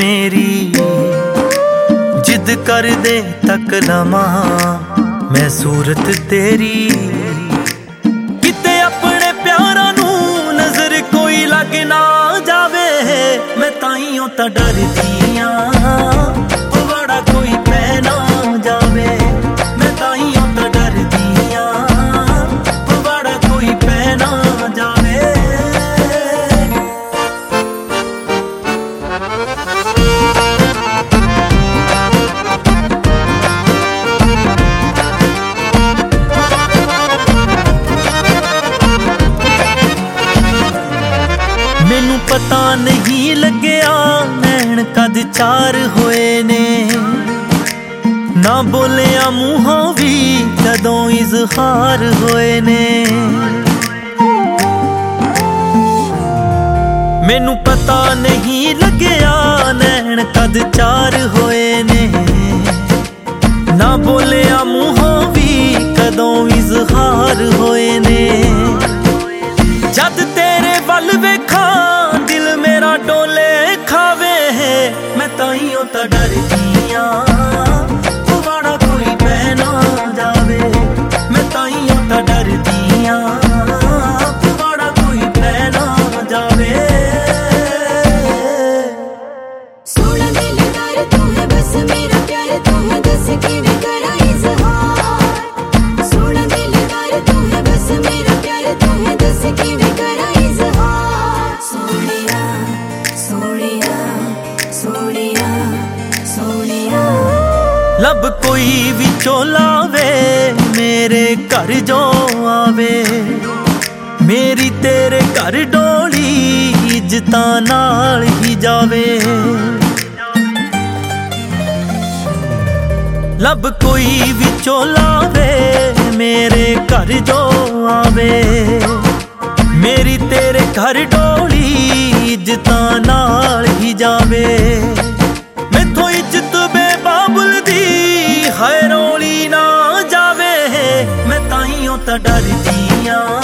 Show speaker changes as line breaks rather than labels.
मेरी जिद कर दे तक लमा मैं सूरत तेरी किते अपने प्यारा नू नजर कोई लग ना जावे मैं ताइयों तां डरदी आं बड़ा कोई पै ना जावे मैं ताइयों तां डरदी आं बड़ा कोई पै ना जावे। मैनू पता नहीं लग्या नैन कद चार होए ने ना बोलिया मूहों भी कदों इजहार होए ने। मैनू पता नहीं लग्या नैन कद चार होए ने ना बोलिया मूहों भी कदों इजहार होए ने। जद तेरे वल वेखा दिल मेरा डोले खावे मैं ताइयों तां डरदी आं बड़ा कोई पै ना जावे मैं ताइयों तां डरदी आं बड़ा कोई पै ना जावे।
सोना दिलदार तू है बस मेरा प्यार तू है दस किवें करा इजहार सोना दिलदार तू है बस मेरा प्यार तू है दस किवें करा इजहार सोनिया सोनिया सोनिया सोनिया।
लब कोई विचों लावे मेरे घर जो आवे मेरी तेरे घर डोली इज्जतां नाल ही जावे। लब कोई विचों लावे मेरे घर जो आवे मेरी तेरे घर डोली इज्जतां नाल ही जावे। मैथों इज्जत बेबाबुल दी है रोली ना जावे मैं ताइयों तां डरदी आं